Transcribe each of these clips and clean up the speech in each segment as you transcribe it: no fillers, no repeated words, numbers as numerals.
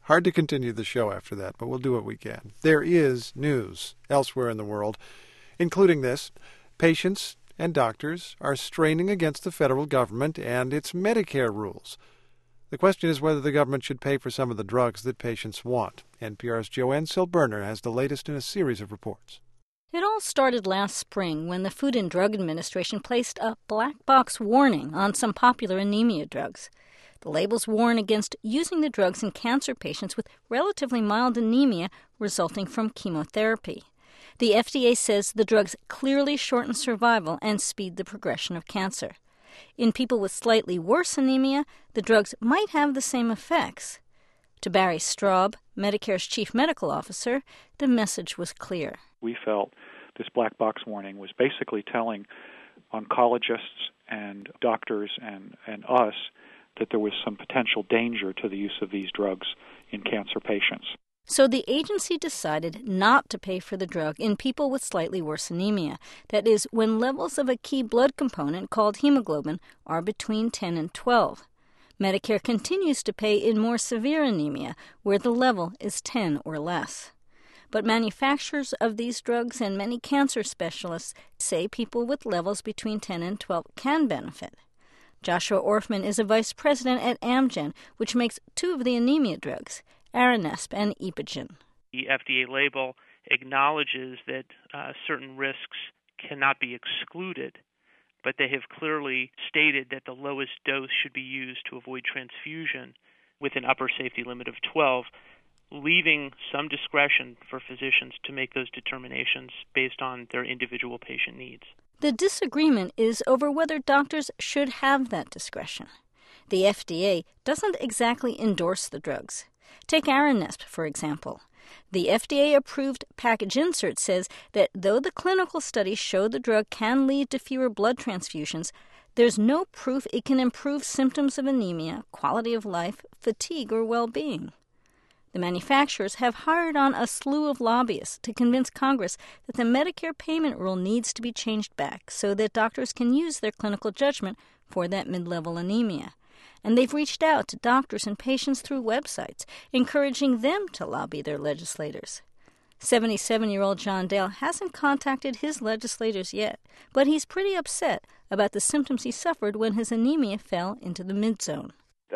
Hard to continue the show after that, but we'll do what we can. There is news elsewhere in the world, including this. Patients and doctors are straining against the federal government and its Medicare rules. The question is whether the government should pay for some of the drugs that patients want. NPR's Joanne Silberner has the latest in a series of reports. It all started last spring when the Food and Drug Administration placed a black box warning on some popular anemia drugs. The labels warn against using the drugs in cancer patients with relatively mild anemia resulting from chemotherapy. The FDA says the drugs clearly shorten survival and speed the progression of cancer. In people with slightly worse anemia, the drugs might have the same effects. To Barry Straub, Medicare's chief medical officer, the message was clear. We felt this black box warning was basically telling oncologists and doctors and us that there was some potential danger to the use of these drugs in cancer patients. So the agency decided not to pay for the drug in people with slightly worse anemia. That is, when levels of a key blood component called hemoglobin are between 10 and 12. Medicare continues to pay in more severe anemia, where the level is 10 or less. But manufacturers of these drugs and many cancer specialists say people with levels between 10 and 12 can benefit. Joshua Orfman is a vice president at Amgen, which makes two of the anemia drugs, Aranesp and Epogen. The FDA label acknowledges that certain risks cannot be excluded, but they have clearly stated that the lowest dose should be used to avoid transfusion with an upper safety limit of 12, leaving some discretion for physicians to make those determinations based on their individual patient needs. The disagreement is over whether doctors should have that discretion. The FDA doesn't exactly endorse the drugs. Take Aranesp, for example. The FDA-approved package insert says that though the clinical studies show the drug can lead to fewer blood transfusions, there's no proof it can improve symptoms of anemia, quality of life, fatigue, or well-being. The manufacturers have hired on a slew of lobbyists to convince Congress that the Medicare payment rule needs to be changed back so that doctors can use their clinical judgment for that mid-level anemia. And they've reached out to doctors and patients through websites, encouraging them to lobby their legislators. 77-year-old John Dale hasn't contacted his legislators yet, but he's pretty upset about the symptoms he suffered when his anemia fell into the mid-zone.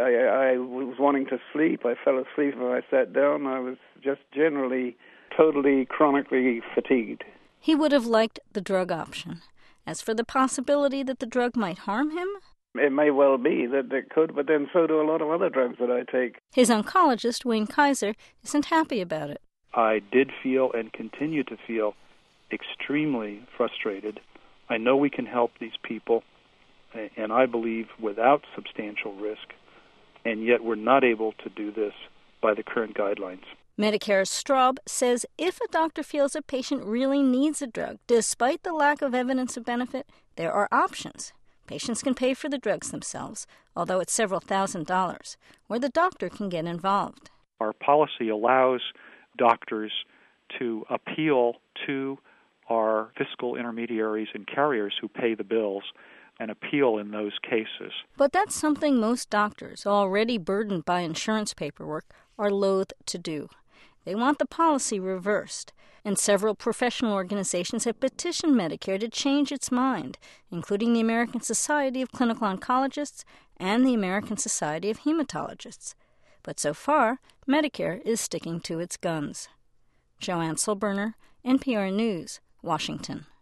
I was wanting to sleep. I fell asleep when I sat down. I was just generally totally chronically fatigued. He would have liked the drug option. As for the possibility that the drug might harm him, it may well be that it could, but then so do a lot of other drugs that I take. His oncologist, Wayne Kaiser, isn't happy about it. I did feel and continue to feel extremely frustrated. I know we can help these people, and I believe without substantial risk, and yet we're not able to do this by the current guidelines. Medicare's Straub says if a doctor feels a patient really needs a drug, despite the lack of evidence of benefit, there are options. Patients can pay for the drugs themselves, although it's several $1,000s, or the doctor can get involved. Our policy allows doctors to appeal to our fiscal intermediaries and carriers who pay the bills and appeal in those cases. But that's something most doctors, already burdened by insurance paperwork, are loath to do. They want the policy reversed, and several professional organizations have petitioned Medicare to change its mind, including the American Society of Clinical Oncologists and the American Society of Hematologists. But so far, Medicare is sticking to its guns. Joanne Silberner, NPR News, Washington.